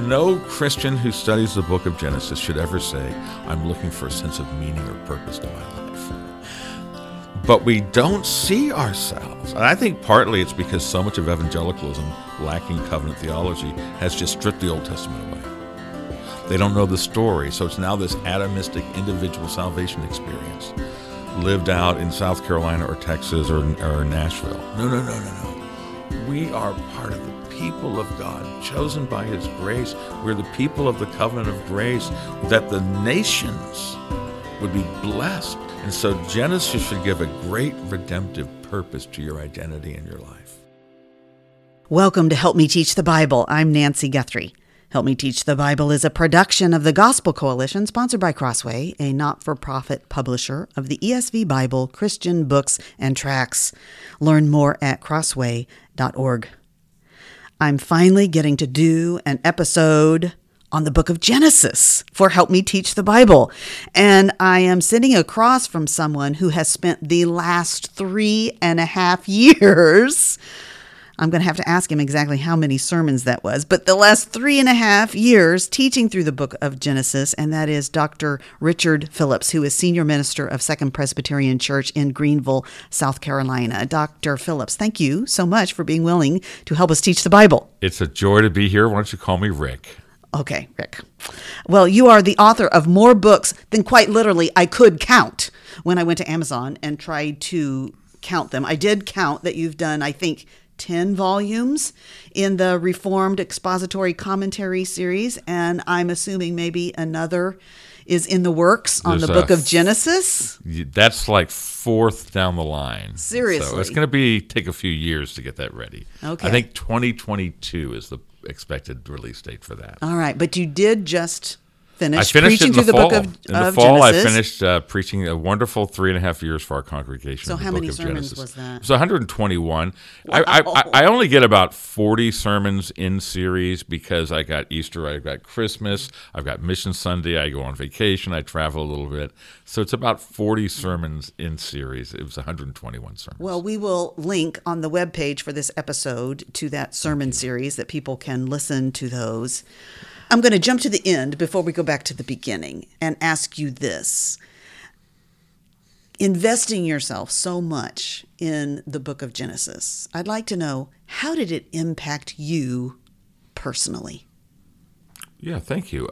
no Christian who studies the book of Genesis should ever say, I'm looking for a sense of meaning or purpose to my life. But we don't see ourselves. And I think partly it's because so much of evangelicalism, lacking covenant theology, has just stripped the Old Testament away. They don't know the story, so it's now this atomistic individual salvation experience lived out in South Carolina or Texas or Nashville. No. We are part of the people of God, chosen by His grace. We're the people of the covenant of grace, that the nations would be blessed. And so Genesis should give a great redemptive purpose to your identity and your life. Welcome to Help Me Teach the Bible. I'm Nancy Guthrie. Help Me Teach the Bible is a production of the Gospel Coalition, sponsored by Crossway, a not-for-profit publisher of the ESV Bible, Christian books, and tracts. Learn more at crossway.org. I'm finally getting to do an episode on the book of Genesis for Help Me Teach the Bible. And I am sitting across from someone who has spent the last 3.5 years, I'm going to have to ask him exactly how many sermons that was, but the last 3.5 years teaching through the book of Genesis, and that is Dr. Richard Phillips, who is Senior Minister of Second Presbyterian Church in Greenville, South Carolina. Dr. Phillips, thank you so much for being willing to help us teach the Bible. It's a joy to be here. Why don't you call me Rick? Okay, Rick. Well, you are the author of more books than quite literally I could count when I went to Amazon and tried to count them. I did count that you've done, I think, 10 volumes in the Reformed Expository Commentary series, and I'm assuming maybe another is in the works on the book of Genesis. That's like fourth down the line. Seriously. So it's going to take a few years to get that ready. Okay. I think 2022 is the expected release date for that. All right, but you did just finished preaching through the book of Genesis. In the fall, I Genesis. finished preaching a wonderful 3.5 years for our congregation. So in the how book many of sermons Genesis. was that? It was 121. Wow. I only get about 40 sermons in series because I got Easter, I got Christmas, I've got Mission Sunday, I go on vacation, I travel a little bit. So it's about 40 sermons in series. It was 121 sermons. Well, we will link on the webpage for this episode to that sermon series that people can listen to those. I'm going to jump to the end before we go back to the beginning and ask you this. Investing yourself so much in the book of Genesis, I'd like to know, how did it impact you personally? Yeah, thank you.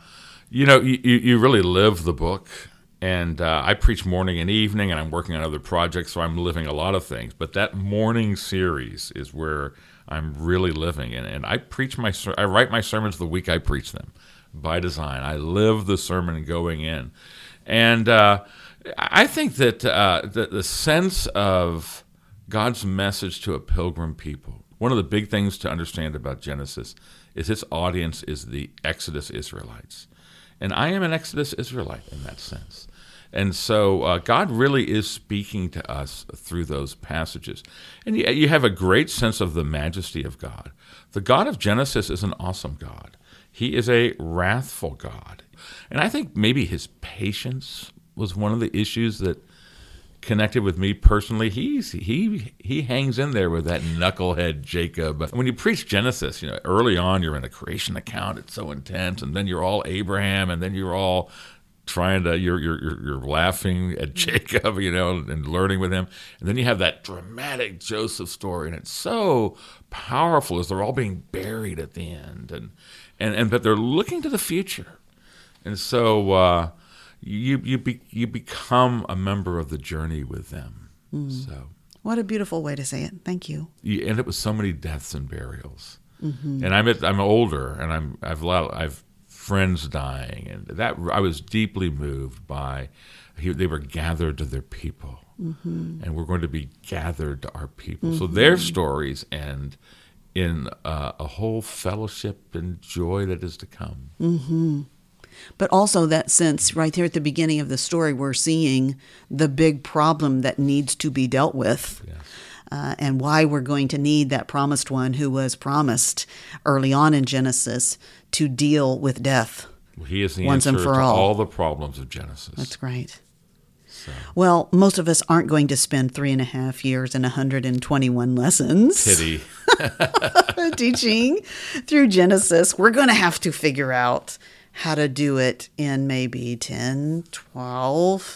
You really live the book. And I preach morning and evening, and I'm working on other projects, so I'm living a lot of things. But that morning series is where I'm really living. And I write my sermons the week I preach them by design. I live the sermon going in. And I think that the sense of God's message to a pilgrim people, one of the big things to understand about Genesis is its audience is the Exodus Israelites. And I am an Exodus Israelite in that sense. And so God really is speaking to us through those passages. And you have a great sense of the majesty of God. The God of Genesis is an awesome God. He is a wrathful God. And I think maybe his patience was one of the issues that connected with me personally. He hangs in there with that knucklehead Jacob. When you preach Genesis, early on you're in a creation account. It's so intense, and then you're all Abraham, and then you're all you're laughing at Jacob, and learning with him, and then you have that dramatic Joseph story, and it's so powerful as they're all being buried at the end, and but they're looking to the future, and so. You become a member of the journey with them. So, what a beautiful way to say it. Thank you. You end up with so many deaths and burials. Mm-hmm. And I'm older, and I've friends dying, and that I was deeply moved by. They were gathered to their people, and we're going to be gathered to our people. So their stories end in a whole fellowship and joy that is to come. Mm-hmm. But also that sense right there at the beginning of the story, we're seeing the big problem that needs to be dealt with. Yes. And why we're going to need that promised one who was promised early on in Genesis to deal with death. Well, he is the once answer and for to all the problems of Genesis. That's right. So. Well, most of us aren't going to spend 3.5 years and 121 lessons. Pity. teaching through Genesis. We're going to have to figure out how to do it in maybe 10, 12,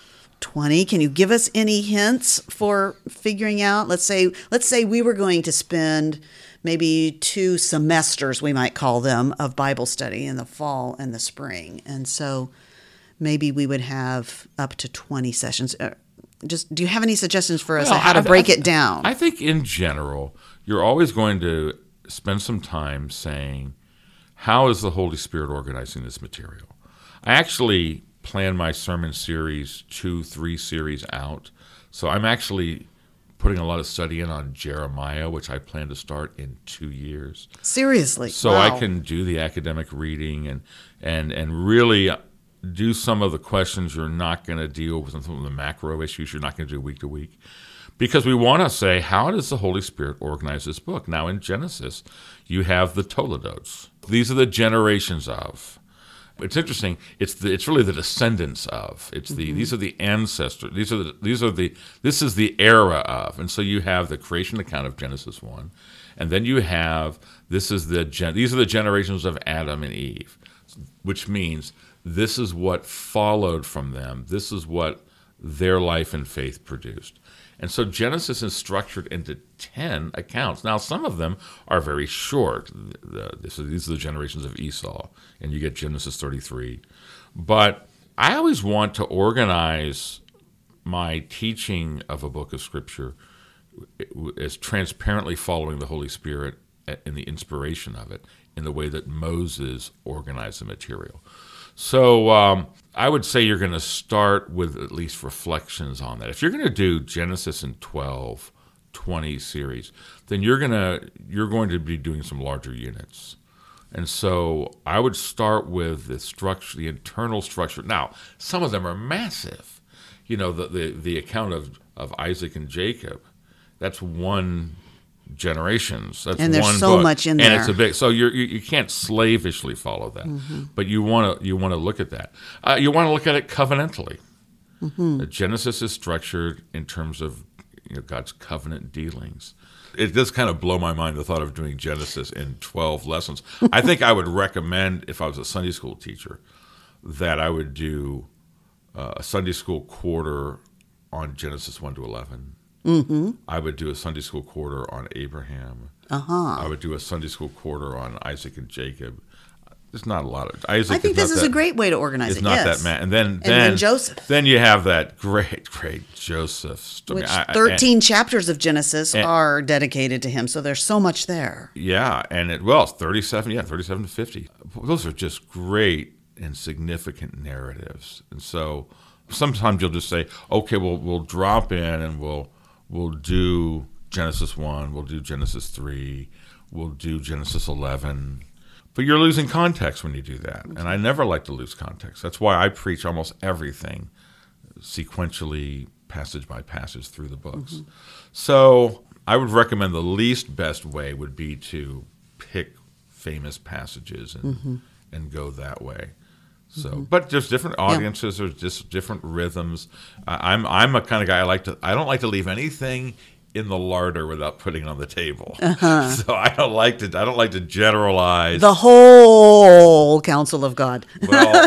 20. Can you give us any hints for figuring out? Let's say we were going to spend maybe 2 semesters, we might call them, of Bible study in the fall and the spring. And so maybe we would have up to 20 sessions. Just, do you have any suggestions for us on how to break it down? I think in general, you're always going to spend some time saying, how is the Holy Spirit organizing this material? I actually plan my sermon series 2-3 series out. So I'm actually putting a lot of study in on Jeremiah, which I plan to start in 2 years. Seriously? So wow. I can do the academic reading and really do some of the questions you're not going to deal with, some of the macro issues you're not going to do week to week. Because we want to say, how does the Holy Spirit organize this book? Now in Genesis, you have the Toledotes. These are the generations of. It's interesting. It's really the descendants of. These are the ancestors. This is the era of. And so you have the creation account of Genesis 1, and then you have these are the generations of Adam and Eve, which means this is what followed from them. This is what their life and faith produced. And so Genesis is structured into 10 accounts. Now, some of them are very short. These are the generations of Esau, and you get Genesis 33. But I always want to organize my teaching of a book of Scripture as transparently following the Holy Spirit in the inspiration of it in the way that Moses organized the material. So I would say you're going to start with at least reflections on that. If you're going to do Genesis in 12, 20 series, then you're going to be doing some larger units. And so I would start with the structure, the internal structure. Now, some of them are massive. You know, the account of Isaac and Jacob, that's one generations. That's and there's one so book. much in there. And it's a big. So you can't slavishly follow that, but you want to look at that. You want to look at it covenantally. Genesis is structured in terms of God's covenant dealings. It does kind of blow my mind, the thought of doing Genesis in 12 lessons. I think I would recommend, if I was a Sunday school teacher, that I would do a Sunday school quarter on Genesis 1 to 11. I would do a Sunday school quarter on Abraham. I would do a Sunday school quarter on Isaac and Jacob. There's not a lot of Isaac. I think this is a great way to organize it. It's not that man. And then Joseph. Then you have that great Joseph story. Which 13 chapters of Genesis are dedicated to him. So there's so much there. Yeah, and it's 37 to 50. Those are just great and significant narratives. And so sometimes you'll just say, okay, we'll drop in and we'll do Genesis 1, we'll do Genesis 3, we'll do Genesis 11. But you're losing context when you do that. And I never like to lose context. That's why I preach almost everything sequentially, passage by passage through the books. So I would recommend the least best way would be to pick famous passages and go that way. So, but there's different audiences. There's just different rhythms. I'm a kind of guy I don't like to leave anything in the larder without putting it on the table. So I don't like to generalize the whole counsel of God. Well,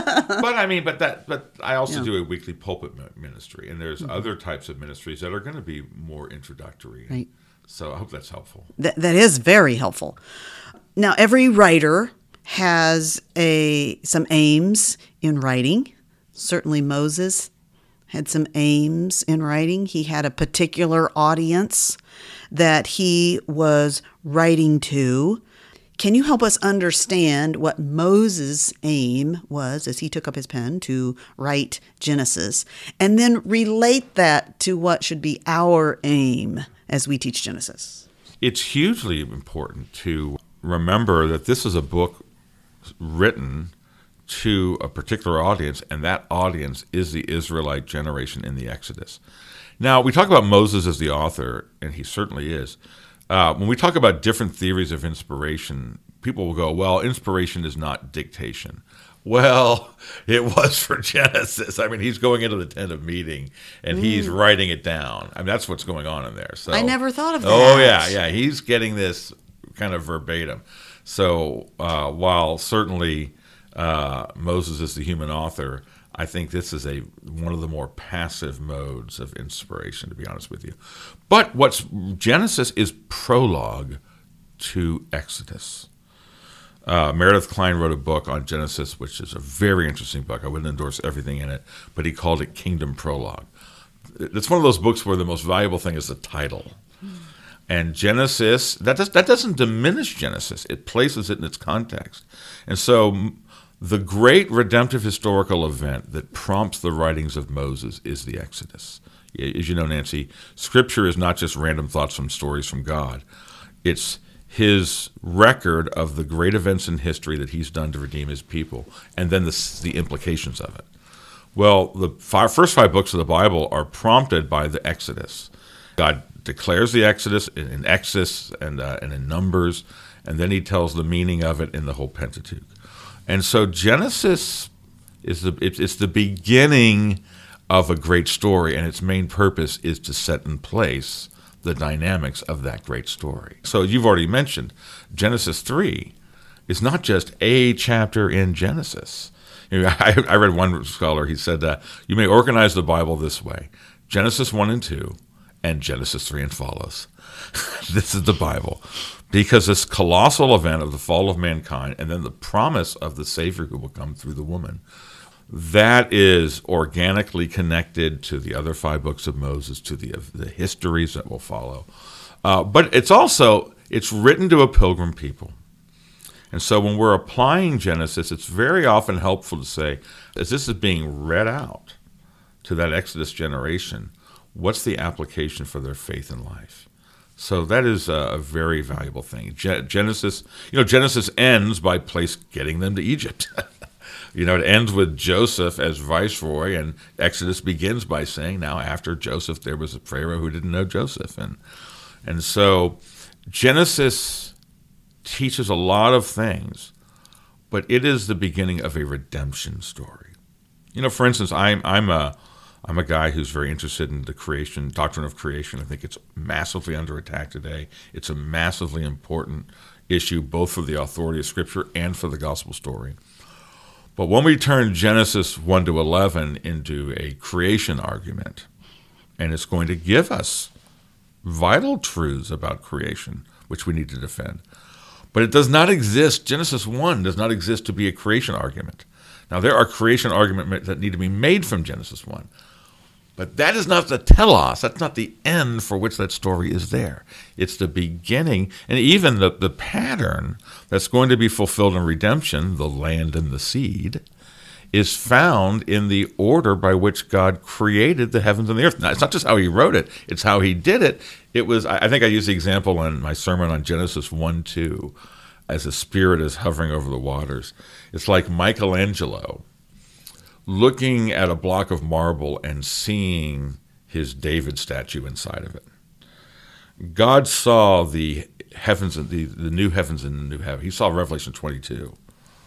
but I also do a weekly pulpit ministry, and there's other types of ministries that are going to be more introductory. Right. So I hope that's helpful. That is very helpful. Now, every writer has some aims in writing. Certainly Moses had some aims in writing. He had a particular audience that he was writing to. Can you help us understand what Moses' aim was as he took up his pen to write Genesis, and then relate that to what should be our aim as we teach Genesis? It's hugely important to remember that this is a book written to a particular audience, and that audience is the Israelite generation in the Exodus. Now, we talk about Moses as the author, and he certainly is, When we talk about different theories of inspiration, people will go, well, inspiration is not dictation. Well, it was for Genesis. I mean, he's going into the tent of meeting and he's writing it down. I mean, that's what's going on in there. So I never thought of that. Oh, yeah. He's getting this kind of verbatim. So while certainly Moses is the human author, I think this is one of the more passive modes of inspiration, to be honest with you. But Genesis is prologue to Exodus. Meredith Kline wrote a book on Genesis, which is a very interesting book. I wouldn't endorse everything in it, but he called it Kingdom Prologue. It's one of those books where the most valuable thing is the title. And Genesis, that doesn't diminish Genesis. It places it in its context. And so the great redemptive historical event that prompts the writings of Moses is the Exodus. As you know, Nancy, Scripture is not just random thoughts from stories from God. It's his record of the great events in history that he's done to redeem his people, and then the implications of it. Well, the first 5 books of the Bible are prompted by the Exodus. God declares the Exodus in Exodus and in Numbers, and then he tells the meaning of it in the whole Pentateuch. And so Genesis is it's the beginning of a great story, and its main purpose is to set in place the dynamics of that great story. So you've already mentioned Genesis 3 is not just a chapter in Genesis. I read one scholar, he said, you may organize the Bible this way: Genesis 1 and 2, and Genesis 3 and follows. This is the Bible. Because this colossal event of the fall of mankind and then the promise of the Savior who will come through the woman, that is organically connected to the other 5 books of Moses, to the histories that will follow. But it's written to a pilgrim people. And so when we're applying Genesis, it's very often helpful to say, as this is being read out to that Exodus generation, what's the application for their faith and life? So that is a very valuable thing. Genesis ends by getting them to Egypt. It ends with Joseph as viceroy, and Exodus begins by saying, now after Joseph, there was a Pharaoh who didn't know Joseph. And so Genesis teaches a lot of things, but it is the beginning of a redemption story. For instance, I'm a guy who's very interested in the doctrine of creation. I think it's massively under attack today. It's a massively important issue, both for the authority of Scripture and for the gospel story. But when we turn Genesis 1 to 11 into a creation argument, and it's going to give us vital truths about creation, which we need to defend. But it does not exist, Genesis 1 does not exist to be a creation argument. Now, there are creation arguments that need to be made from Genesis 1. But that is not the telos. That's not the end for which that story is there. It's the beginning, and even the pattern that's going to be fulfilled in redemption, the land and the seed, is found in the order by which God created the heavens and the earth. Now, it's not just how he wrote it, it's how he did it. I think I used the example in my sermon on Genesis 1:2, as the Spirit is hovering over the waters. It's like Michelangelo looking at a block of marble and seeing his David statue inside of it. God saw the heavens and the new heavens and the new heaven. He saw Revelation 22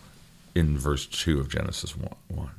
in verse 2 of Genesis 1.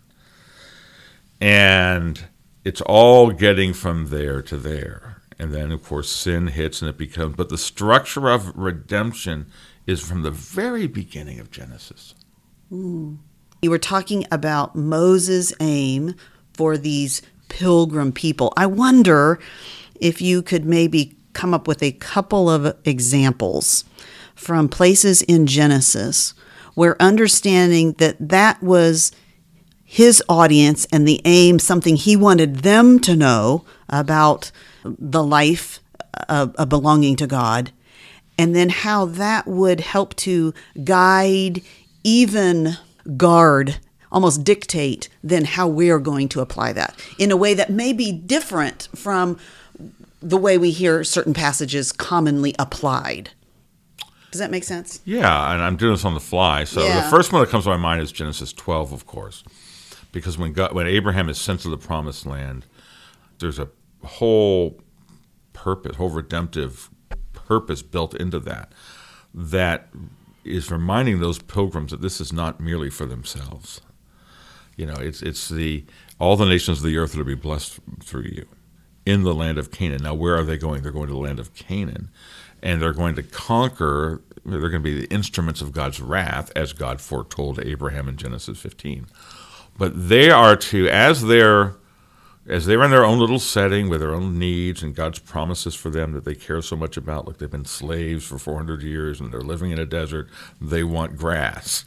And it's all getting from there to there. And then, of course, sin hits and it becomes... But the structure of redemption is from the very beginning of Genesis. You were talking about Moses' aim for these pilgrim people. I wonder if you could maybe come up with a couple of examples from places in Genesis where understanding that was his audience and the aim, something he wanted them to know about the life of belonging to God, and then how that would help to guide, even guard, almost dictate then how we are going to apply that in a way that may be different from the way we hear certain passages commonly applied. Does that make sense? Yeah, and I'm doing this on the fly. So The first one that comes to my mind is Genesis 12, of course, because when Abraham is sent to the promised land, there's a whole redemptive purpose built into that is reminding those pilgrims that this is not merely for themselves. It's all the nations of the earth will be blessed through you in the land of Canaan. Now, where are they going? They're going to the land of Canaan, and they're going to conquer. They're going to be the instruments of God's wrath, as God foretold to Abraham in Genesis 15. But they are to, as they're in their own little setting with their own needs and God's promises for them that they care so much about, like they've been slaves for 400 years and they're living in a desert, they want grass,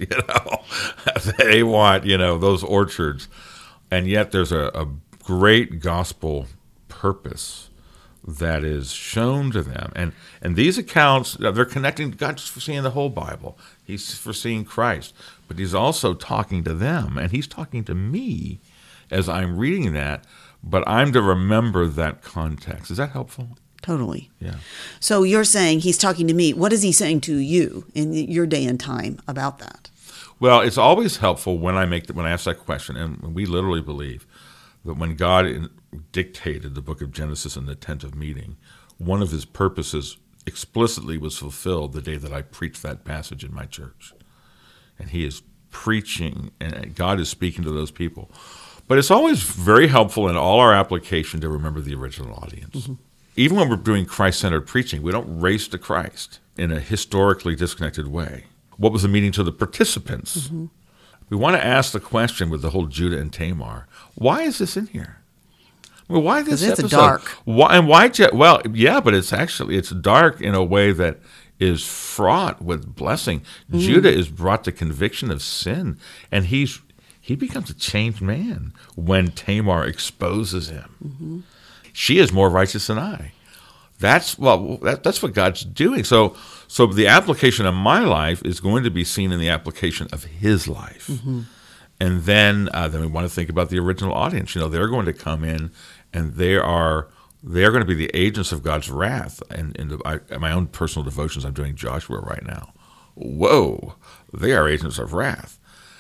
they want, those orchards. And yet there's a great gospel purpose that is shown to them. And these accounts, they're connecting, God's foreseeing the whole Bible. He's foreseeing Christ, but he's also talking to them, and he's talking to me as I'm reading that, but I'm to remember that context. Is that helpful? Totally. Yeah. So you're saying he's talking to me. What is he saying to you in your day and time about that? Well, it's always helpful when I ask that question, and we literally believe that when God dictated the book of Genesis in the tent of meeting, one of his purposes explicitly was fulfilled the day that I preached that passage in my church. And he is preaching, and God is speaking to those people. But it's always very helpful in all our application to remember the original audience. Mm-hmm. Even when we're doing Christ-centered preaching, we don't race to Christ in a historically disconnected way. What was the meaning to the participants? Mm-hmm. We want to ask the question with the whole Judah and Tamar, why is this in here? Well, why this episode? It's dark. Why? Well, yeah, but it's dark in a way that is fraught with blessing. Mm. Judah is brought to conviction of sin, and he becomes a changed man when Tamar exposes him. Mm-hmm. She is more righteous than I. That's what God's doing. So the application of my life is going to be seen in the application of his life. Mm-hmm. And then we want to think about the original audience. They're going to come in, and they're going to be the agents of God's wrath. And in my own personal devotions, I'm doing Joshua right now. Whoa, they are agents of wrath.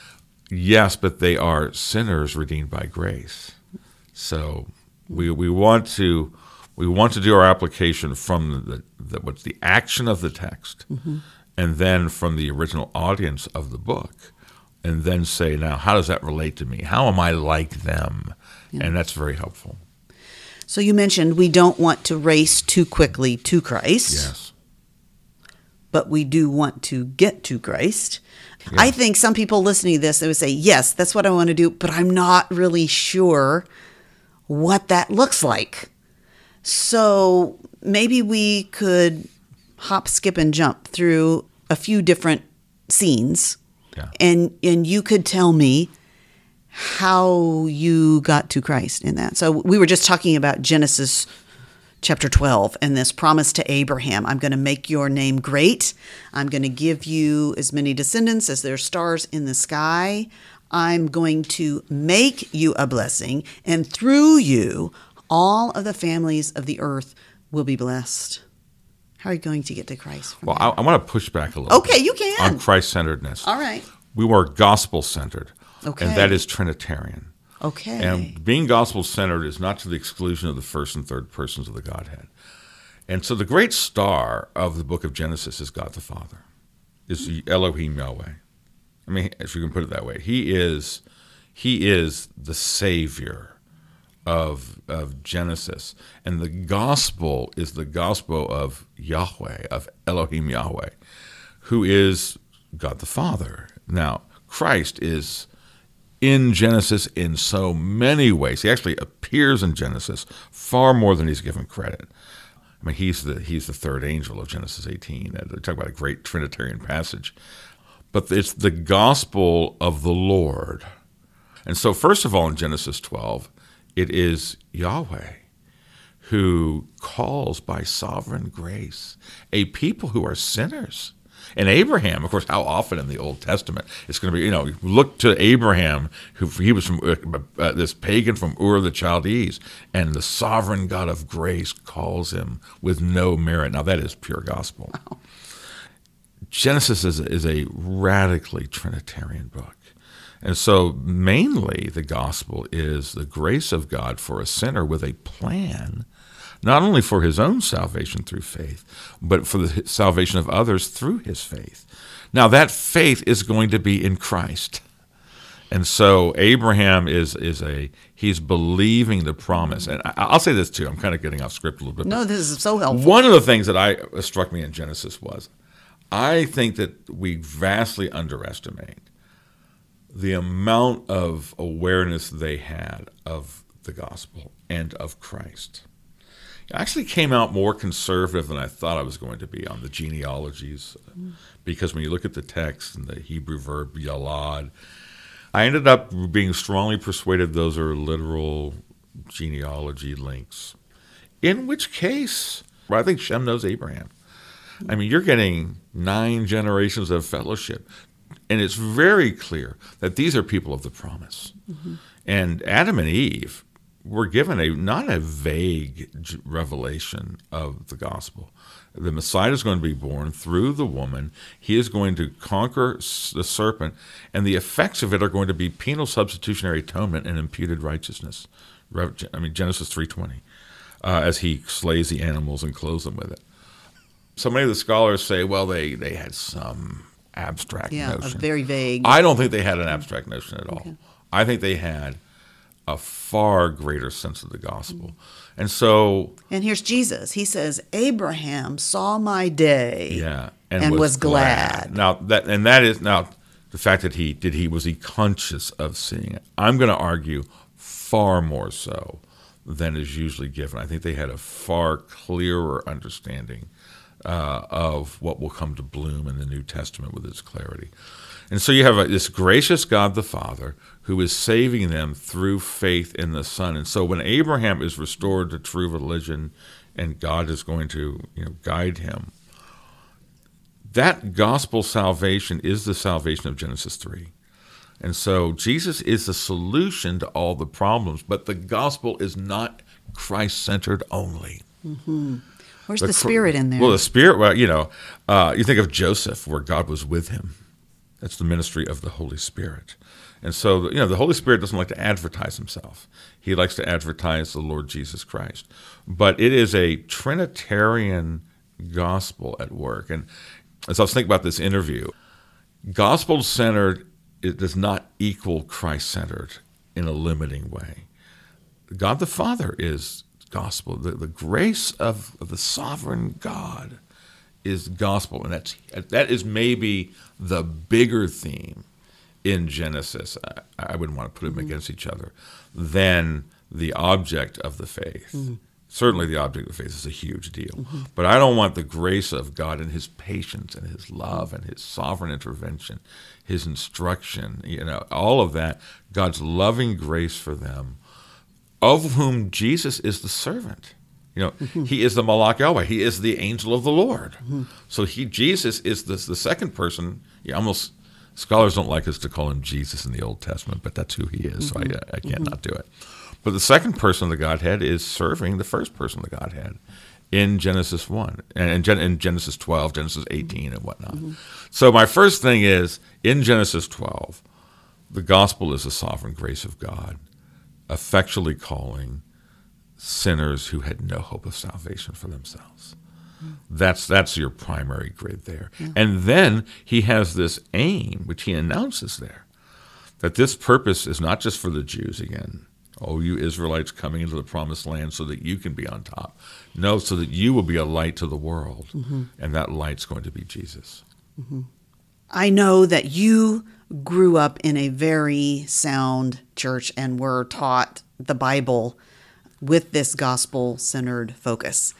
Yes, but they are sinners redeemed by grace. So we want to do our application from what's the action of the text, mm-hmm. and then from the original audience of the book, and then say, now, how does that relate to me? How am I like them? Yeah. And that's very helpful. So you mentioned we don't want to race too quickly to Christ. Yes. But we do want to get to Christ. Yeah. I think some people listening to this, they would say, yes, that's what I want to do, but I'm not really sure what that looks like. So maybe we could hop, skip, and jump through a few different scenes. Yeah. And you could tell me how you got to Christ in that. So we were just talking about Genesis chapter 12 and this promise to Abraham. I'm going to make your name great. I'm going to give you as many descendants as there are stars in the sky. I'm going to make you a blessing, and through you, all of the families of the earth will be blessed. How are you going to get to Christ? Well, I want to push back a little Okay, bit you can. on Christ-centeredness. All right. We were gospel-centered, okay. and that is Trinitarian. Okay. And being gospel-centered is not to the exclusion of the first and third persons of the Godhead. And so the great star of the book of Genesis is God the Father, is Elohim Yahweh. I mean, if you can put it that way. He is the Savior of Genesis. And the gospel is the gospel of Yahweh, of Elohim Yahweh, who is God the Father. Now, Christ is in Genesis in so many ways. He actually appears in Genesis far more than he's given credit. I mean, he's the third angel of Genesis 18. They talk about a great Trinitarian passage. But it's the gospel of the Lord. And so, first of all, in Genesis 12, it is Yahweh who calls by sovereign grace a people who are sinners. And Abraham, of course, how often in the Old Testament it's going to be, look to Abraham, he was from this pagan from Ur of the Chaldees, and the sovereign God of grace calls him with no merit. Now, that is pure gospel. Wow. Genesis is a radically Trinitarian book. And so mainly the gospel is the grace of God for a sinner with a plan not only for his own salvation through faith, but for the salvation of others through his faith. Now, that faith is going to be in Christ. And so Abraham he's believing the promise. And I'll say this too, I'm kind of getting off script a little bit. No, this is so helpful. One of the things that struck me in Genesis was, I think that we vastly underestimate the amount of awareness they had of the gospel and of Christ. I actually came out more conservative than I thought I was going to be on the genealogies, because when you look at the text and the Hebrew verb yalad, I ended up being strongly persuaded those are literal genealogy links. In which case, I think Shem knows Abraham. I mean, you're getting 9 generations of fellowship. And it's very clear that these are people of the promise. Mm-hmm. And Adam and Eve were given not a vague revelation of the gospel. The Messiah is going to be born through the woman. He is going to conquer the serpent, and the effects of it are going to be penal substitutionary atonement and imputed righteousness. Genesis 3:20, as he slays the animals and clothes them with it. So many of the scholars say, well, they had some abstract notion. Very vague. I don't think they had an abstract notion at all. Okay. I think they had a far greater sense of the gospel. And so... And here's Jesus. He says, Abraham saw my day and was glad. Now, the fact that was he conscious of seeing it? I'm going to argue far more so than is usually given. I think they had a far clearer understanding of what will come to bloom in the New Testament with its clarity. And so you have this gracious God the Father who is saving them through faith in the Son. And so when Abraham is restored to true religion and God is going to guide him, that gospel salvation is the salvation of Genesis 3. And so Jesus is the solution to all the problems, but the gospel is not Christ-centered only. Mm-hmm. Where's the Spirit in there? Well, the Spirit, you think of Joseph, where God was with him. That's the ministry of the Holy Spirit. And so, the Holy Spirit doesn't like to advertise himself. He likes to advertise the Lord Jesus Christ. But it is a Trinitarian gospel at work. And as I was thinking about this interview, gospel-centered, it does not equal Christ-centered in a limiting way. God the Father is gospel. The grace of the sovereign God is gospel, and that is maybe the bigger theme in Genesis. I wouldn't want to put them against each other, than the object of the faith. Mm-hmm. Certainly the object of the faith is a huge deal, but I don't want the grace of God and his patience and his love and his sovereign intervention, his instruction, all of that, God's loving grace for them, of whom Jesus is the servant. He is the Malach Yahweh. He is the angel of the Lord. Mm-hmm. So Jesus is the second person. Scholars don't like us to call him Jesus in the Old Testament, but that's who he is, so I can't not do it. But the second person of the Godhead is serving the first person of the Godhead in Genesis 1, and in Genesis 12, Genesis 18, and whatnot. Mm-hmm. So my first thing is, in Genesis 12, the gospel is the sovereign grace of God, effectually calling sinners who had no hope of salvation for themselves. That's your primary grid there. Yeah. And then he has this aim, which he announces there, that this purpose is not just for the Jews again. Oh, you Israelites coming into the promised land so that you can be on top. No, so that you will be a light to the world. Mm-hmm. And that light's going to be Jesus. Mm-hmm. I know that you grew up in a very sound church and were taught the Bible with this gospel-centered focus.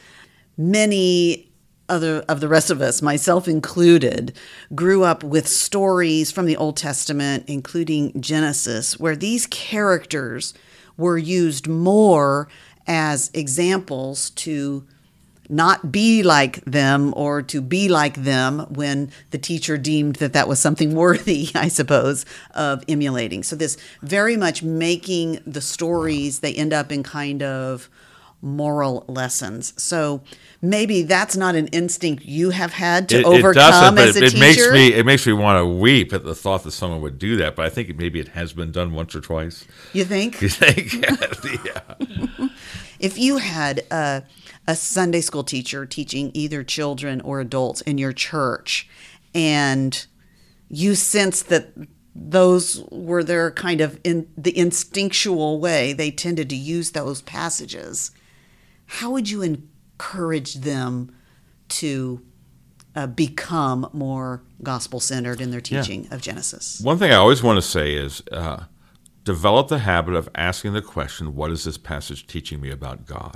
Many of the rest of us, myself included, grew up with stories from the Old Testament, including Genesis, where these characters were used more as examples to not be like them or to be like them when the teacher deemed that was something worthy, I suppose, of emulating. So this very much making the stories, they end up in kind of moral lessons. So maybe that's not an instinct you have had to overcome as a teacher. It makes me want to weep at the thought that someone would do that, but I think maybe it has been done once or twice. You think? You think? Yeah. If you had a Sunday school teacher teaching either children or adults in your church, and you sense that those were their kind of in the instinctual way they tended to use those passages, how would you encourage them to become more gospel-centered in their teaching of Genesis? One thing I always want to say is develop the habit of asking the question, what is this passage teaching me about God?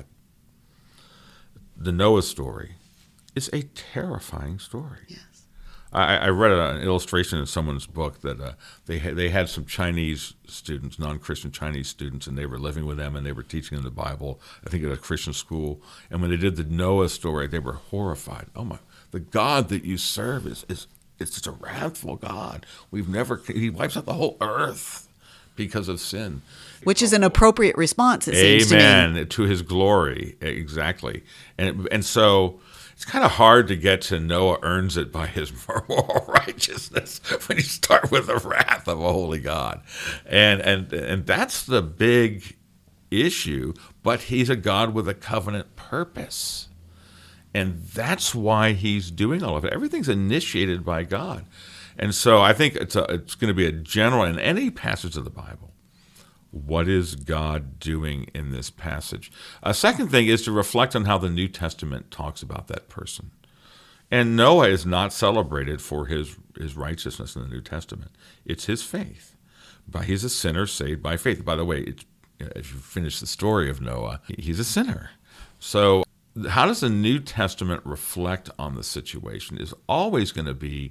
The Noah story is a terrifying story. Yes. I read an illustration in someone's book that they had some Chinese students, non-Christian Chinese students, and they were living with them and they were teaching them the Bible, I think at a Christian school. And when they did the Noah story, they were horrified. Oh my, the God that you serve is such a wrathful God. He wipes out the whole earth because of sin. Which is an appropriate response, it seems to me. Amen, to his glory, exactly. And so it's kind of hard to get to Noah earns it by his moral righteousness when you start with the wrath of a holy God. And that's the big issue, but he's a God with a covenant purpose. And that's why he's doing all of it. Everything's initiated by God. And so I think it's going to be a general in any passage of the Bible. What is God doing in this passage? A second thing is to reflect on how the New Testament talks about that person. And Noah is not celebrated for his righteousness in the New Testament. It's his faith. But he's a sinner saved by faith. By the way, if you finish the story of Noah, he's a sinner. So how does the New Testament reflect on the situation is always going to be,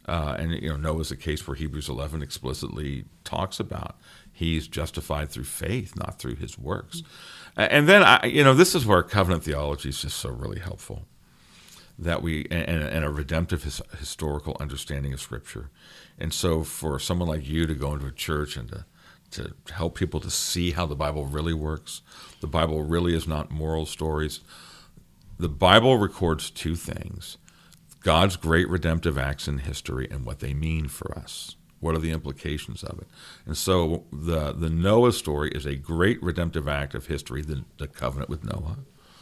and Noah's a case where Hebrews 11 explicitly talks about. He's justified through faith, not through his works. And then, this is where covenant theology is just so really helpful, that and a redemptive historical understanding of Scripture. And so for someone like you to go into a church and to help people to see how the Bible really works, the Bible really is not moral stories. The Bible records two things: God's great redemptive acts in history and what they mean for us. What are the implications of it? And so the Noah story is a great redemptive act of history, the covenant with Noah,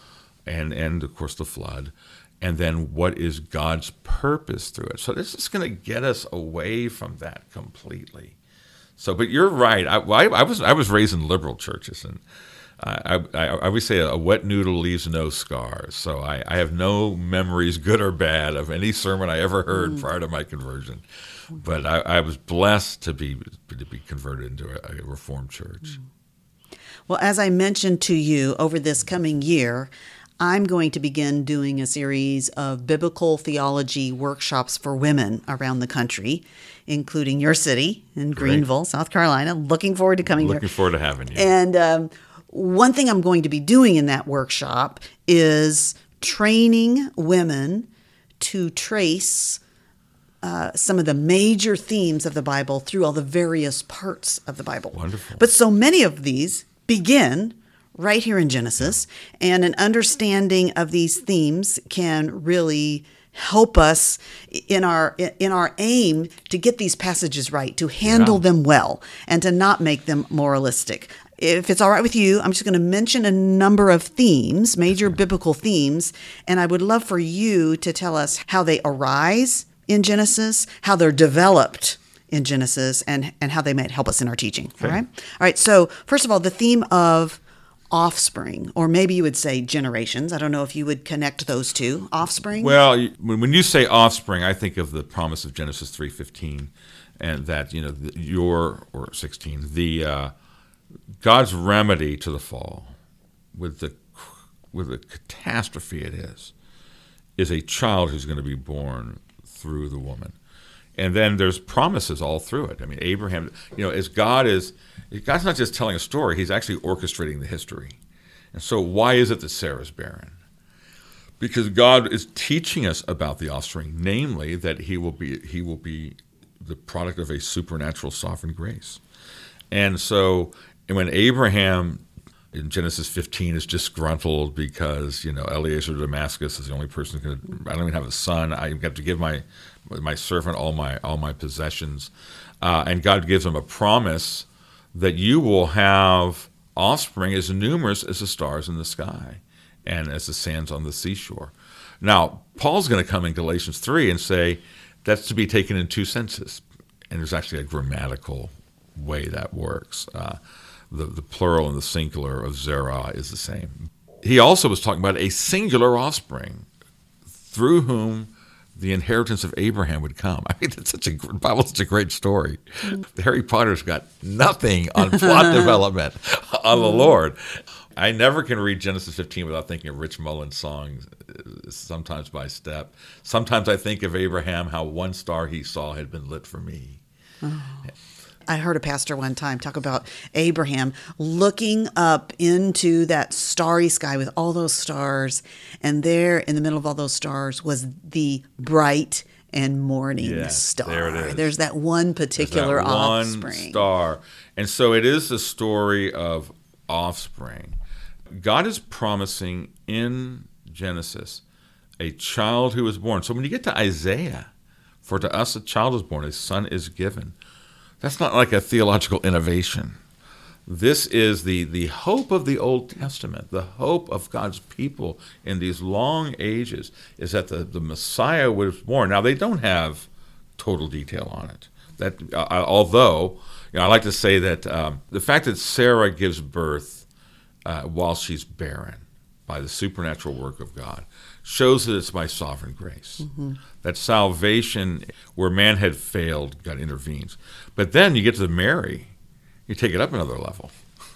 and of course the flood. And then what is God's purpose through it? So this is going to get us away from that completely. So, but you're right. I was raised in liberal churches, and I always say a wet noodle leaves no scars. So I have no memories, good or bad, of any sermon I ever heard prior to my conversion. But I was blessed to be converted into a Reformed church. Well, as I mentioned to you, over this coming year, I'm going to begin doing a series of biblical theology workshops for women around the country, including your city in Greenville, South Carolina. Looking forward to coming here. Looking forward to having you. And one thing I'm going to be doing in that workshop is training women to trace some of the major themes of the Bible through all the various parts of the Bible. Wonderful. But so many of these begin right here in Genesis, and an understanding of these themes can really help us in our aim to get these passages right, to handle them well, and to not make them moralistic. If it's all right with you, I'm just going to mention a number of themes, major biblical themes, and I would love for you to tell us how they arise in Genesis, how they're developed in Genesis, and how they might help us in our teaching. Okay. All right. So first of all, the theme of offspring, or maybe you would say generations. I don't know if you would connect those two. Offspring? Well, when you say offspring, I think of the promise of Genesis 3:15, and that, or 16, the God's remedy to the fall, with the catastrophe it is a child who's going to be born through the woman. And then there's promises all through it. I mean, Abraham, God's not just telling a story, he's actually orchestrating the history. And so why is it that Sarah's barren? Because God is teaching us about the offspring, namely that he will be the product of a supernatural sovereign grace. And so when Abraham in Genesis 15 is disgruntled because, Eliezer of Damascus is the only person who I don't even have a son. I have to give my servant all my possessions. And God gives him a promise that you will have offspring as numerous as the stars in the sky and as the sands on the seashore. Now, Paul's going to come in Galatians 3 and say that's to be taken in two senses. And there's actually a grammatical way that works. The plural and the singular of zera is the same. He also was talking about a singular offspring through whom the inheritance of Abraham would come. I mean, the Bible's such a great story. Harry Potter's got nothing on plot development on the Lord. I never can read Genesis 15 without thinking of Rich Mullins' songs, Sometimes by Step. Sometimes I think of Abraham, how one star he saw had been lit for me. Oh. I heard a pastor one time talk about Abraham looking up into that starry sky with all those stars, and there in the middle of all those stars was the bright and morning star. There it is. There's that one particular offspring. One star. And so it is the story of offspring. God is promising in Genesis a child who is born. So when you get to Isaiah, for to us a child is born, a son is given. That's not like a theological innovation. This is the hope of the Old Testament, the hope of God's people in these long ages, is that the Messiah was born. Now, they don't have total detail on it. That although, I like to say that the fact that Sarah gives birth while she's barren by the supernatural work of God shows that it's by sovereign grace. Mm-hmm. That salvation, where man had failed, God intervenes. But then you get to Mary, you take it up another level.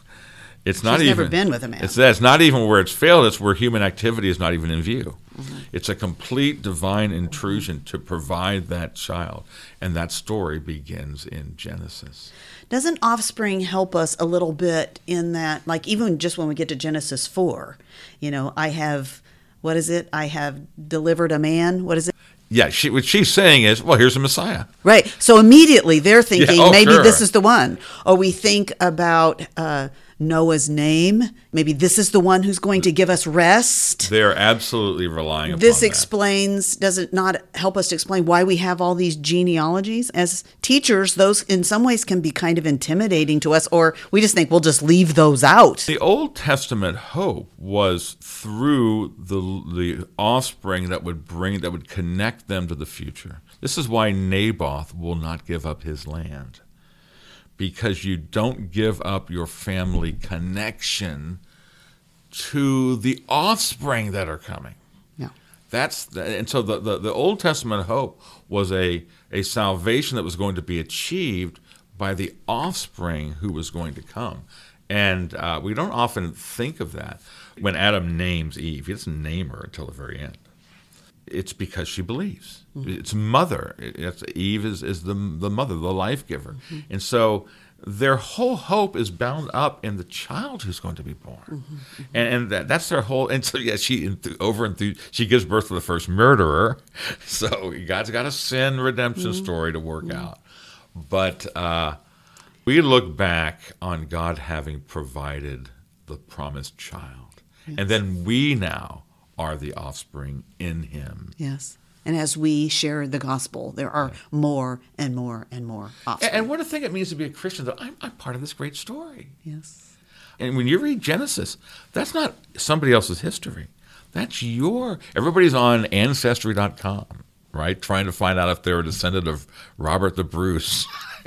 It's not She's even never been with a man. It's not even where it's failed. It's where human activity is not even in view. Mm-hmm. It's a complete divine intrusion to provide that child, and that story begins in Genesis. Doesn't offspring help us a little bit in that, like even just when we get to Genesis 4, I have delivered a man. What is it? Yeah, what she's saying is, well, here's a Messiah. Right. So immediately they're thinking, maybe sure. This is the one. Or we think about Noah's name. Maybe this is the one who's going to give us rest. They're absolutely relying upon This that. Does it not help us to explain why we have all these genealogies? As teachers, those in some ways can be kind of intimidating to us, or we just think we'll just leave those out. The Old Testament hope was through the offspring that would connect them to the future. This is why Naboth will not give up his land. Because you don't give up your family connection to the offspring that are coming. Yeah. And so the Old Testament hope was a salvation that was going to be achieved by the offspring who was going to come. And we don't often think of that. When Adam names Eve, he doesn't name her until the very end. It's because she believes. Mm-hmm. It's mother. Eve is the mother, the life giver. Mm-hmm. And so their whole hope is bound up in the child who's going to be born. Mm-hmm. And that's their whole. And so she gives birth to the first murderer. So God's got a sin redemption mm-hmm. story to work mm-hmm. out. But we look back on God having provided the promised child, yes. And then we now are the offspring in him. Yes. And as we share the gospel, there are more and more and more offspring. And what a thing it means to be a Christian, that I'm part of this great story. Yes. And when you read Genesis, that's not somebody else's history. That's everybody's on Ancestry.com, right? Trying to find out if they're a descendant of Robert the Bruce.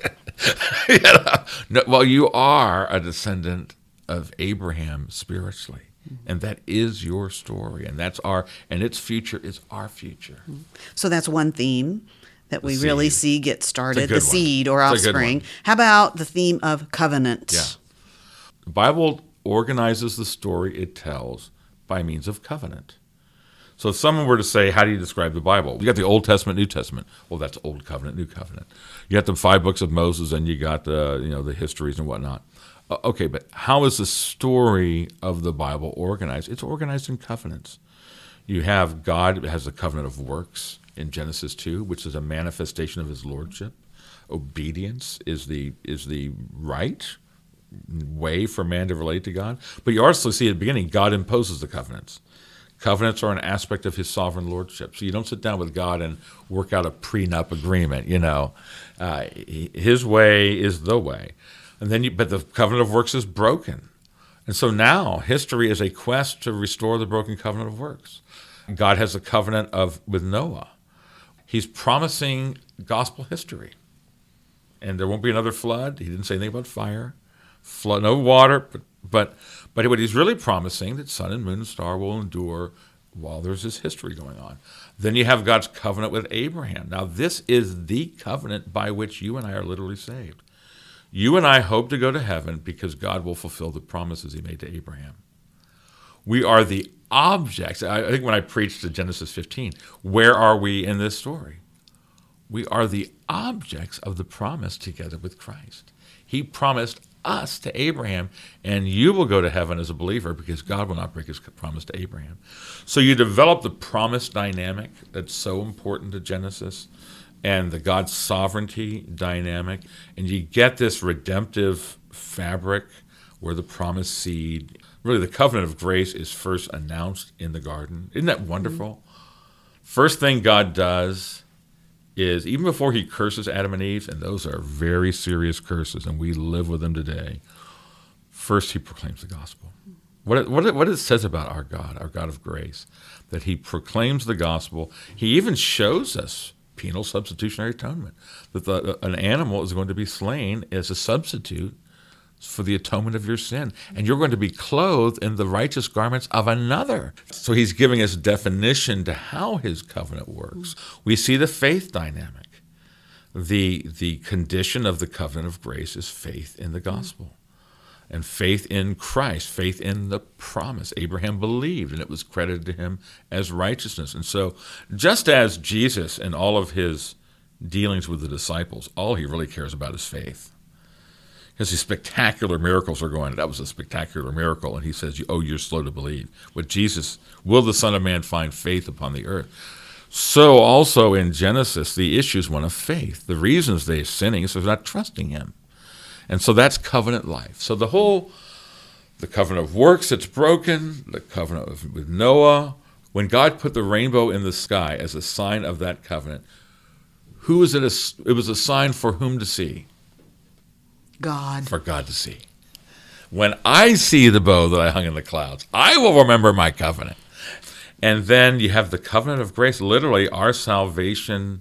No, well, you are a descendant of Abraham spiritually. And that is your story, and its future is our future. So that's one theme that we really see get started, the seed or It's offspring. How about the theme of covenant? Yeah. The Bible organizes the story it tells by means of covenant. So if someone were to say, how do you describe the Bible? You got the Old Testament, New Testament. Well, that's Old Covenant, New Covenant. You got the 5 books of Moses, and you got the histories and whatnot. Okay, but how is the story of the Bible organized? It's organized in covenants. You have God has a covenant of works in Genesis 2, which is a manifestation of his lordship. Obedience is the right way for man to relate to God. But you also see at the beginning, God imposes the covenants. Covenants are an aspect of his sovereign lordship. So you don't sit down with God and work out a prenup agreement, His way is the way. And then, but the covenant of works is broken. And so now history is a quest to restore the broken covenant of works. God has a covenant with Noah. He's promising gospel history. And there won't be another flood. He didn't say anything about fire, flood, no water. But what he's really promising, that sun and moon and star will endure while there's this history going on. Then you have God's covenant with Abraham. Now, this is the covenant by which you and I are literally saved. You and I hope to go to heaven because God will fulfill the promises he made to Abraham. We are the objects. I think when I preached to Genesis 15, where are we in this story? We are the objects of the promise together with Christ. He promised us to Abraham, and you will go to heaven as a believer because God will not break his promise to Abraham. So you develop the promise dynamic that's so important to Genesis, and the God's sovereignty dynamic, and you get this redemptive fabric where the promised seed, really the covenant of grace is first announced in the garden. Isn't that wonderful? First thing God does is, even before he curses Adam and Eve, and those are very serious curses, and we live with them today, first he proclaims the gospel. What it says about our God of grace, that he proclaims the gospel. He even shows us penal substitutionary atonement, that an animal is going to be slain as a substitute for the atonement of your sin, and you're going to be clothed in the righteous garments of another. So he's giving us definition to how his covenant works. We see the faith dynamic. The condition of the covenant of grace is faith in the gospel, and faith in Christ, faith in the promise. Abraham believed, and it was credited to him as righteousness. And so just as Jesus, in all of his dealings with the disciples, all he really cares about is faith. Because these spectacular miracles are going, that was a spectacular miracle, and he says, you're slow to believe. With Jesus, will the Son of Man find faith upon the earth? So also in Genesis, the issue is one of faith. The reasons they're sinning is they're not trusting him. And so that's covenant life. So the covenant of works that's broken, the covenant with Noah, when God put the rainbow in the sky as a sign of that covenant, who was it? It was a sign for whom to see? God. For God to see. When I see the bow that I hung in the clouds, I will remember my covenant. And then you have the covenant of grace, literally our salvation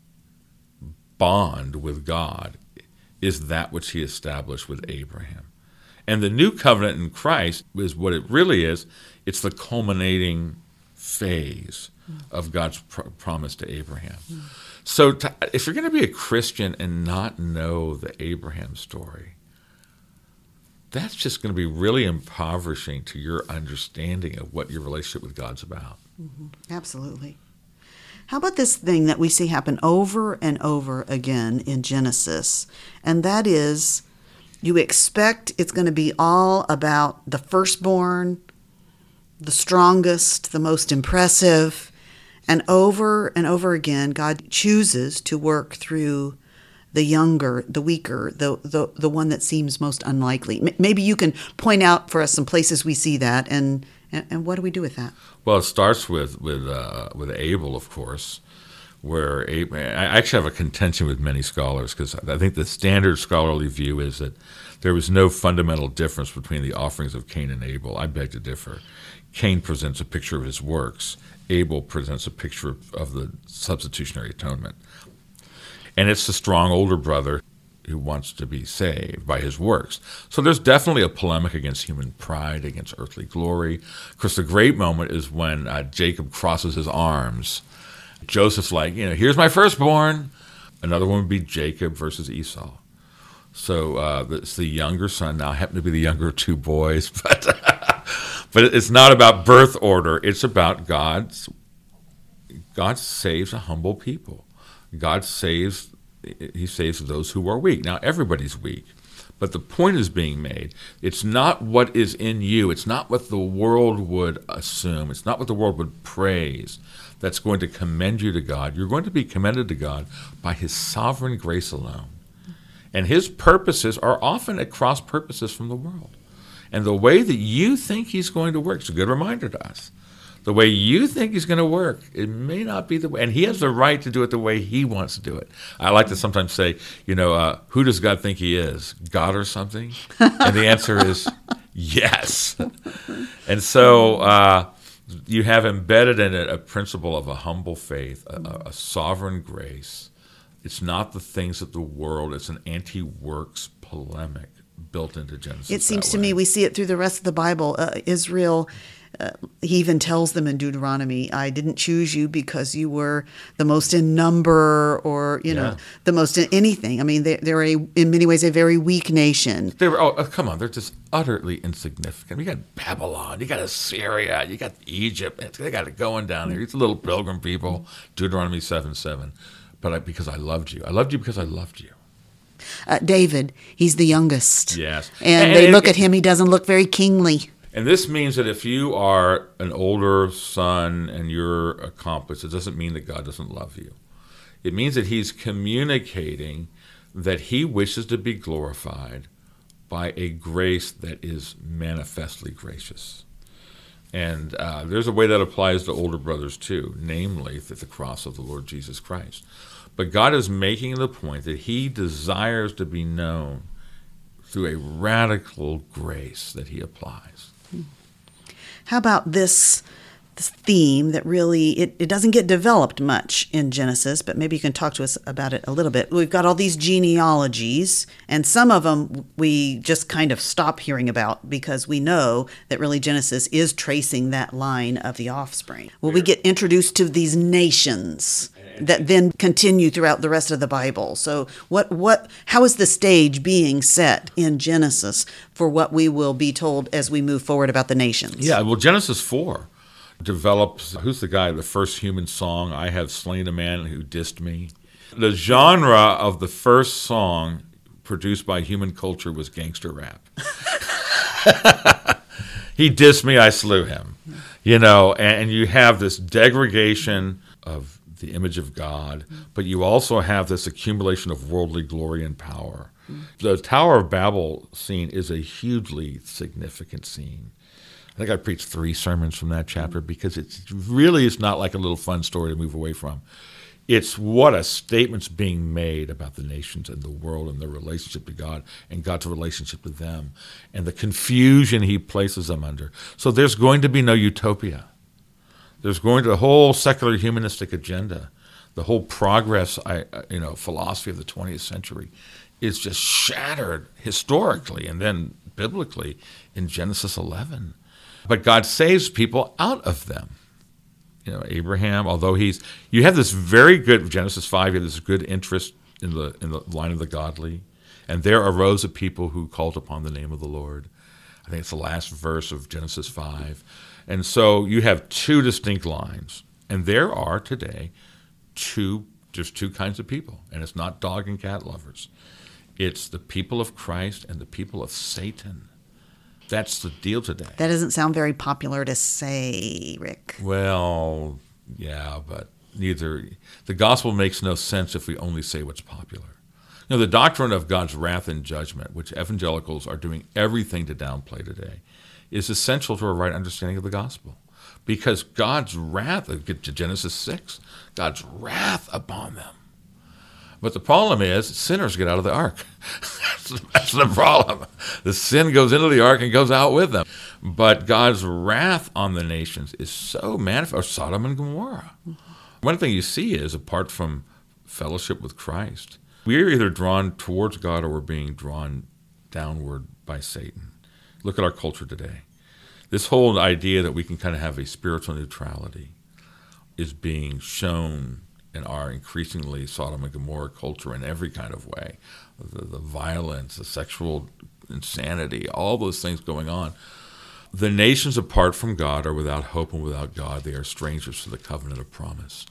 bond with God is that which he established with Abraham. And the new covenant in Christ is what it really is. It's the culminating phase of God's promise to Abraham. So if you're going to be a Christian and not know the Abraham story, that's just going to be really impoverishing to your understanding of what your relationship with God's about. Absolutely. How about this thing that we see happen over and over again in Genesis, and that is you expect it's going to be all about the firstborn, the strongest, the most impressive, and over again, God chooses to work through the younger, the weaker, the one that seems most unlikely. Maybe you can point out for us some places we see that, and what do we do with that? Well, it starts with Abel, of course, where I actually have a contention with many scholars because I think the standard scholarly view is that there was no fundamental difference between the offerings of Cain and Abel. I beg to differ. Cain presents a picture of his works. Abel presents a picture of the substitutionary atonement. And it's the strong older brother who wants to be saved by his works. So there's definitely a polemic against human pride, against earthly glory. Of course, the great moment is when Jacob crosses his arms. Joseph's like, here's my firstborn. Another one would be Jacob versus Esau. So it's the younger son. Now, I happen to be the younger of two boys, but it's not about birth order. It's about God saves a humble people. He saves those who are weak. Now, everybody's weak, but the point is being made. It's not what is in you. It's not what the world would assume. It's not what the world would praise that's going to commend you to God. You're going to be commended to God by his sovereign grace alone. And his purposes are often at cross purposes from the world. And the way that you think he's going to work, it's a good reminder to us. The way you think he's going to work, it may not be the way. And he has the right to do it the way he wants to do it. I like to sometimes say, who does God think he is? God or something? And the answer is, Yes. And so you have embedded in it a principle of a humble faith, a sovereign grace. It's not the things of the world. It's an anti-works polemic built into Genesis. It seems to me we see it through the rest of the Bible. Israel, he even tells them in Deuteronomy, I didn't choose you because you were the most in number or, the most in anything. I mean, they're in many ways a very weak nation. Come on. They're just utterly insignificant. You got Babylon, you got Assyria, you got Egypt. They got it going down there. It's a little pilgrim people, Deuteronomy 7:7. But because I loved you. I loved you because I loved you. David, he's the youngest. Yes. And they look at him, he doesn't look very kingly. And this means that if you are an older son and you're accomplished, it doesn't mean that God doesn't love you. It means that he's communicating that he wishes to be glorified by a grace that is manifestly gracious. And there's a way that applies to older brothers too, namely that the cross of the Lord Jesus Christ. But God is making the point that he desires to be known through a radical grace that he applies. How about this theme that really, it doesn't get developed much in Genesis, but maybe you can talk to us about it a little bit. We've got all these genealogies, and some of them we just kind of stop hearing about because we know that really Genesis is tracing that line of the offspring. Well, we get introduced to these nations that then continue throughout the rest of the Bible. So how is the stage being set in Genesis for what we will be told as we move forward about the nations? Yeah, well, Genesis 4 develops, who's the guy, the first human song, I have slain a man who dissed me. The genre of the first song produced by human culture was gangster rap. He dissed me, I slew him. And you have this degradation of the image of God, but you also have this accumulation of worldly glory and power. The Tower of Babel scene is a hugely significant scene. I think I preached 3 sermons from that chapter because it really is not like a little fun story to move away from. It's what a statement's being made about the nations and the world and their relationship to God and God's relationship to them and the confusion he places them under. So there's going to be no utopia. There's going to the whole secular humanistic agenda, the whole progress, philosophy of the 20th century is just shattered historically and then biblically in Genesis 11. But God saves people out of them. Abraham, although you have this very good, Genesis 5, you have this good interest in the line of the godly. And there arose a people who called upon the name of the Lord. I think it's the last verse of Genesis 5. And so you have 2 distinct lines. And there are today just 2 kinds of people. And it's not dog and cat lovers. It's the people of Christ and the people of Satan. That's the deal today. That doesn't sound very popular to say, Rick. Well, yeah, but the gospel makes no sense if we only say what's popular. The doctrine of God's wrath and judgment, which evangelicals are doing everything to downplay today, is essential to a right understanding of the gospel. Because God's wrath, get to Genesis 6, God's wrath upon them. But the problem is sinners get out of the ark. That's the problem. The sin goes into the ark and goes out with them. But God's wrath on the nations is so manifest, or Sodom and Gomorrah. One thing you see is, apart from fellowship with Christ, we are either drawn towards God or we're being drawn downward by Satan. Look at our culture today. This whole idea that we can kind of have a spiritual neutrality is being shown in our increasingly Sodom and Gomorrah culture in every kind of way. The violence, the sexual insanity, all those things going on. The nations apart from God are without hope and without God. They are strangers to the covenant of promise.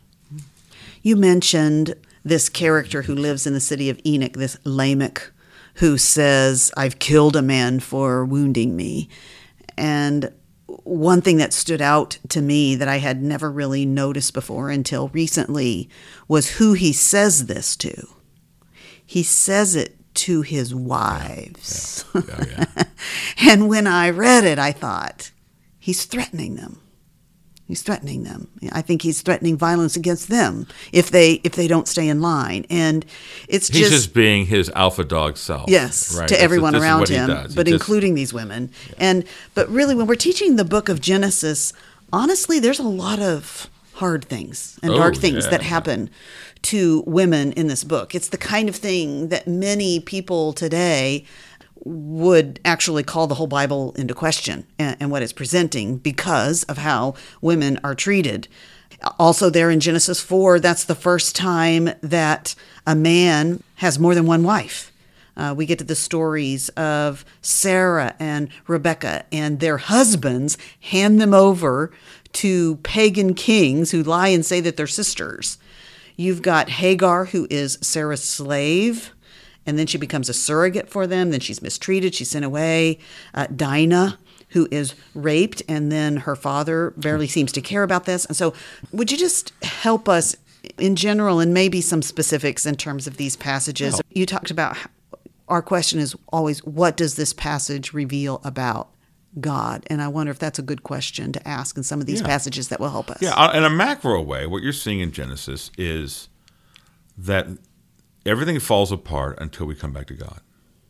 You mentioned this character who lives in the city of Enoch, this Lamech, who says, I've killed a man for wounding me. And one thing that stood out to me that I had never really noticed before until recently was who he says this to. He says it to his wives. Yeah. And when I read it, I thought, he's threatening them. He's threatening them. I think he's threatening violence against them if they don't stay in line. And he's just being his alpha dog self. Yes, right? To everyone this around is what him, he does. but including these women. Yeah. But really, when we're teaching the book of Genesis, honestly, there's a lot of hard things and dark things that happen to women in this book. It's the kind of thing that many people today would actually call the whole Bible into question and what it's presenting because of how women are treated. Also there in Genesis 4, that's the first time that a man has more than one wife. We get to the stories of Sarah and Rebecca, and their husbands hand them over to pagan kings who lie and say that they're sisters. You've got Hagar, who is Sarah's slave, and then she becomes a surrogate for them. Then she's mistreated. She's sent away. Dinah, who is raped, and then her father barely seems to care about this. And so would you just help us in general and maybe some specifics in terms of these passages? Yeah. You talked about, our question is always, what does this passage reveal about God? And I wonder if that's a good question to ask in some of these passages that will help us. Yeah, in a macro way, what you're seeing in Genesis is that everything falls apart until we come back to God.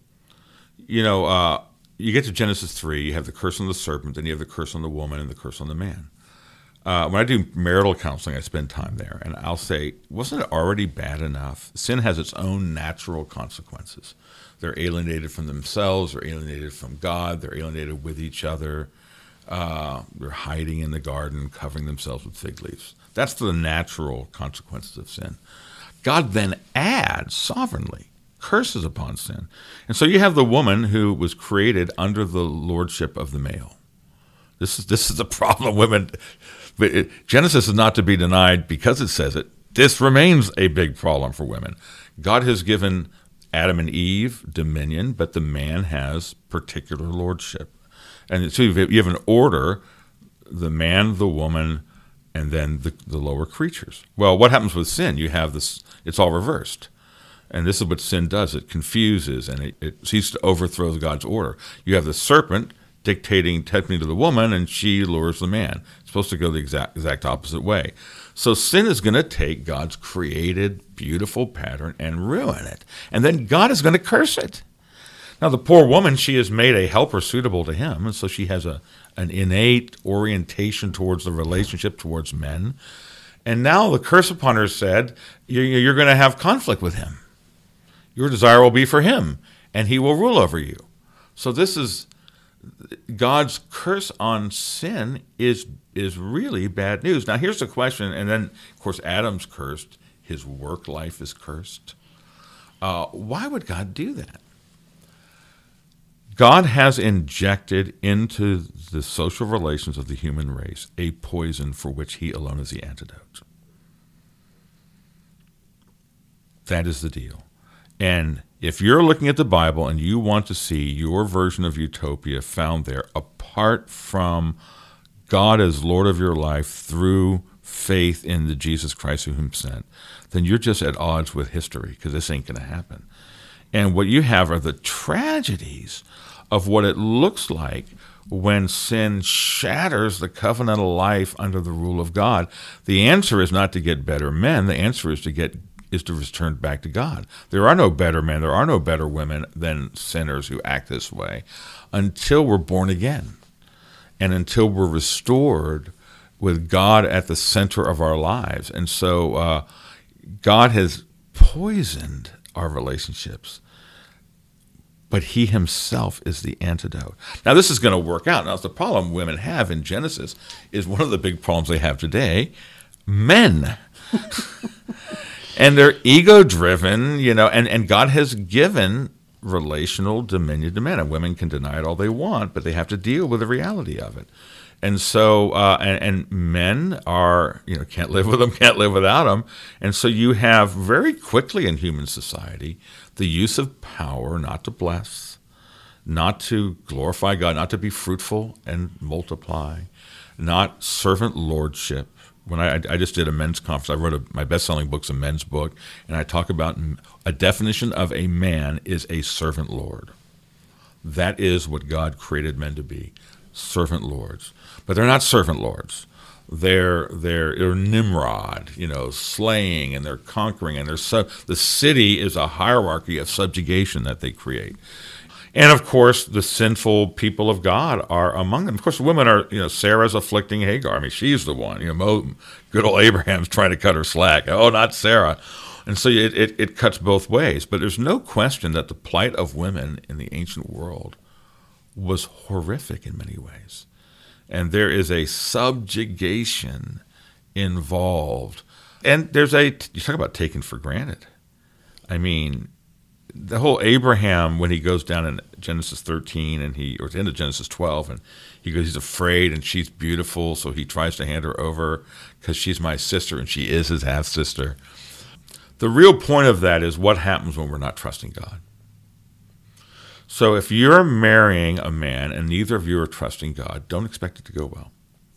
You know, you get to Genesis 3, you have the curse on the serpent, then you have the curse on the woman and the curse on the man. When I do marital counseling, I spend time there, and I'll say, wasn't it already bad enough? Sin has its own natural consequences. They're alienated from themselves, they're alienated from God, they're alienated with each other. They're hiding in the garden, covering themselves with fig leaves. That's the natural consequences of sin. God then adds sovereignly curses upon sin. And so you have the woman who was created under the lordship of the male. This is the problem, women. But Genesis is not to be denied because it says it. This remains a big problem for women. God has given Adam and Eve dominion, but the man has particular lordship. And so you have an order, the man, the woman, and then the lower creatures. Well, what happens with sin? You have this, it's all reversed. And this is what sin does. It confuses and it seeks to overthrow God's order. You have the serpent dictating technically to the woman, and she lures the man. It's supposed to go the exact opposite way. So sin is going to take God's created, beautiful pattern and ruin it. And then God is going to curse it. Now, the poor woman, she has made a helper suitable to him, and so she has an innate orientation towards the relationship towards men. And now the curse upon her said, you're going to have conflict with him. Your desire will be for him, and he will rule over you. So this is God's curse on sin is really bad news. Now, here's the question, and then, of course, Adam's cursed. His work life is cursed. Why would God do that? God has injected into the social relations of the human race a poison for which he alone is the antidote. That is the deal. And if you're looking at the Bible and you want to see your version of utopia found there apart from God as Lord of your life through faith in the Jesus Christ whom he sent, then you're just at odds with history because this ain't going to happen. And what you have are the tragedies of what it looks like when sin shatters the covenantal life under the rule of God. The answer is not to get better men. The answer is to return back to God. There are no better men, there are no better women than sinners who act this way until we're born again and until we're restored with God at the center of our lives. And so God has poisoned our relationships, but he himself is the antidote. Now, this is going to work out. Now, the problem women have in Genesis is one of the big problems they have today, men. And they're ego-driven, and God has given relational dominion to men. And women can deny it all they want, but they have to deal with the reality of it. And so, and men are, can't live with them, can't live without them. And so you have very quickly in human society the use of power not to bless, not to glorify God, not to be fruitful and multiply, not servant lordship. When I just did a men's conference, I wrote my best-selling book's a men's book, and I talk about a definition of a man is a servant lord. That is what God created men to be, servant lords. But they're not servant lords. They're Nimrod, slaying, and they're conquering, and the city is a hierarchy of subjugation that they create. And of course, the sinful people of God are among them. Of course, the women are, Sarah's afflicting Hagar. I mean, she's the one. Good old Abraham's trying to cut her slack. Oh, not Sarah. And so it cuts both ways. But there's no question that the plight of women in the ancient world was horrific in many ways. And there is a subjugation involved. And you talk about taken for granted. I mean, the whole Abraham, when he goes down in Genesis 13 or it's into Genesis 12, and he's afraid, and she's beautiful, so he tries to hand her over because she's my sister, and she is his half-sister. The real point of that is what happens when we're not trusting God. So if you're marrying a man and neither of you are trusting God, don't expect it to go well.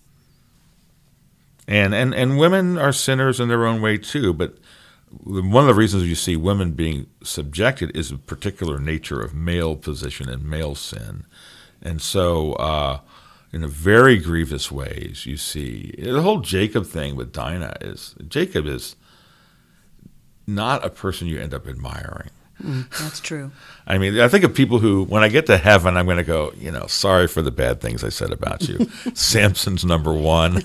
And women are sinners in their own way too, but one of the reasons you see women being subjected is a particular nature of male position and male sin. And so in a very grievous ways, you see the whole Jacob thing with Dinah Jacob is not a person you end up admiring. That's true. I mean, I think of people who, when I get to heaven, I'm going to go, sorry for the bad things I said about you. Samson's number one.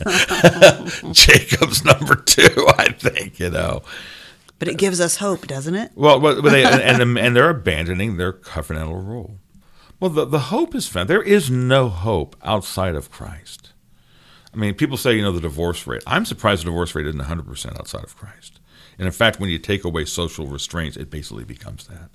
Jacob's number two, I think, But it gives us hope, doesn't it? Well, and they're abandoning their covenantal role. Well, the hope is found. There is no hope outside of Christ. I mean, people say, the divorce rate. I'm surprised the divorce rate isn't 100% outside of Christ. And in fact, when you take away social restraints, it basically becomes that.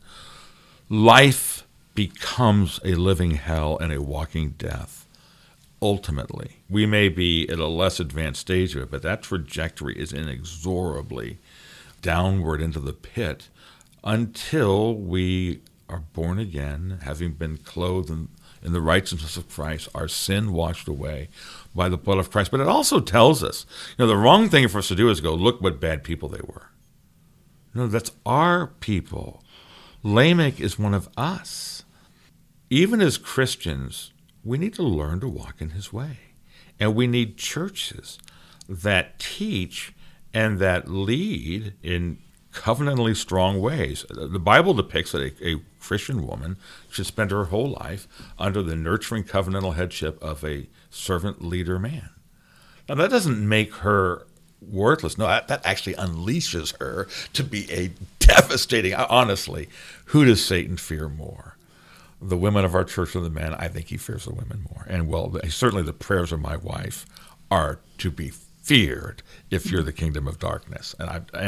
Life becomes a living hell and a walking death, ultimately. We may be at a less advanced stage of it, but that trajectory is inexorably downward into the pit until we are born again, having been clothed in the righteousness of Christ, our sin washed away by the blood of Christ. But it also tells us, the wrong thing for us to do is go, look what bad people they were. No, that's our people. Lamech is one of us. Even as Christians, we need to learn to walk in his way. And we need churches that teach and that lead in covenantally strong ways. The Bible depicts that a Christian woman should spend her whole life under the nurturing covenantal headship of a servant leader man. Now, that doesn't make her worthless. No, that actually unleashes her to be a devastating, honestly, who does Satan fear more? The women of our church or the men? I think he fears the women more. And certainly the prayers of my wife are to be feared if you're the kingdom of darkness.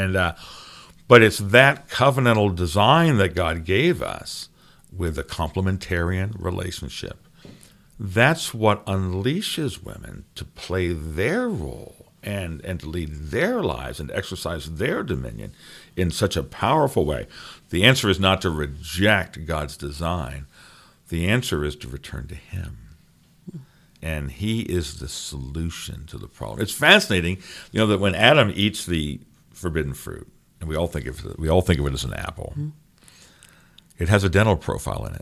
But it's that covenantal design that God gave us with a complementarian relationship. That's what unleashes women to play their role and to lead their lives and exercise their dominion in such a powerful way. The answer is not to reject God's design. The answer is to return to him. And he is the solution to the problem. It's fascinating, that when Adam eats the forbidden fruit, and we all think of it as an apple, it has a dental profile in it.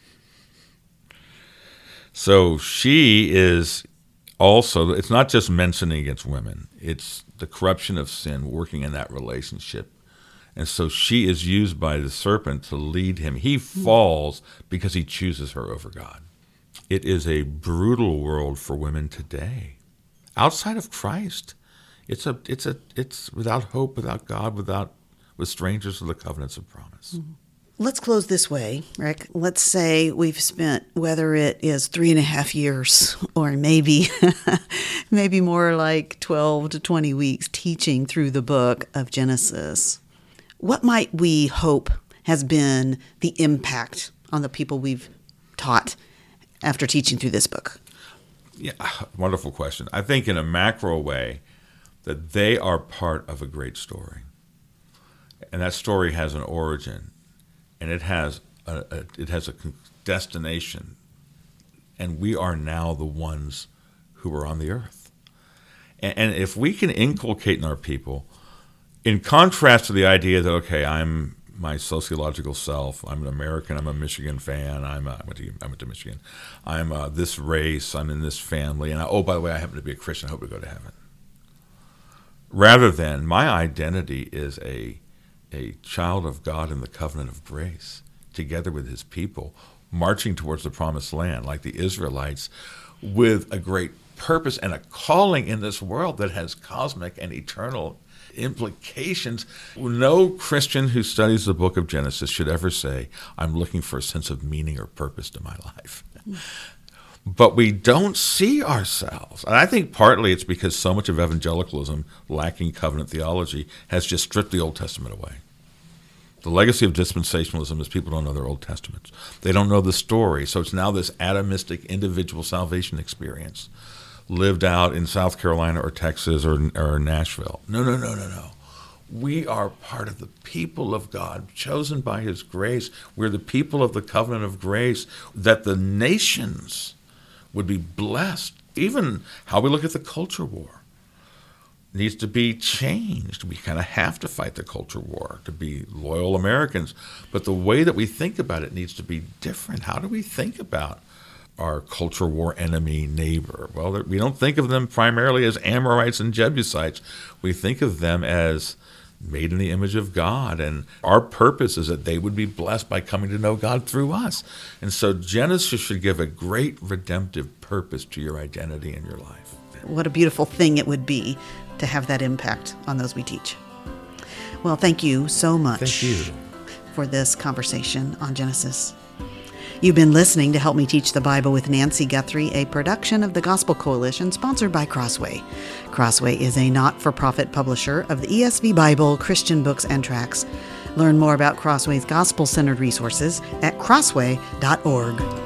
So she is also, it's not just men sinning against women, it's the corruption of sin working in that relationship. And so she is used by the serpent to lead him. He falls because he chooses her over God. It is a brutal world for women today. Outside of Christ, it's without hope, without God, with strangers of the covenants of promise. Let's close this way, Rick. Let's say we've spent, whether it is 3.5 years or maybe more like 12 to 20 weeks teaching through the book of Genesis. What might we hope has been the impact on the people we've taught after teaching through this book? Yeah, wonderful question. I think in a macro way that they are part of a great story. And that story has an origin, and it has a destination, and we are now the ones who are on the earth. And if we can inculcate in our people, in contrast to the idea that, okay, I'm my sociological self, I'm an American, I'm a Michigan fan, I went to Michigan, I'm this race, I'm in this family, and by the way, I happen to be a Christian, I hope to go to heaven. rather than my identity is a child of God in the covenant of grace, together with his people, marching towards the promised land like the Israelites, with a great purpose and a calling in this world that has cosmic and eternal implications. No Christian who studies the book of Genesis should ever say, I'm looking for a sense of meaning or purpose to my life. But we don't see ourselves. And I think partly it's because so much of evangelicalism, lacking covenant theology, has just stripped the Old Testament away. The legacy of dispensationalism is people don't know their Old Testaments. They don't know the story. So it's now this atomistic individual salvation experience lived out in South Carolina or Texas or Nashville. No. We are part of the people of God, chosen by his grace. We're the people of the covenant of grace, that the nations would be blessed. Even how we look at the culture war needs to be changed. We kind of have to fight the culture war to be loyal Americans. But the way that we think about it needs to be different. How do we think about our culture war enemy neighbor? Well, we don't think of them primarily as Amorites and Jebusites. We think of them as made in the image of God, and our purpose is that they would be blessed by coming to know God through us. And so Genesis should give a great redemptive purpose to your identity in your life. What a beautiful thing it would be to have that impact on those we teach. Well, thank you so much for this conversation on Genesis. You've been listening to Help Me Teach the Bible with Nancy Guthrie, a production of the Gospel Coalition sponsored by Crossway. Crossway is a not-for-profit publisher of the ESV Bible, Christian books, and tracts. Learn more about Crossway's gospel-centered resources at crossway.org.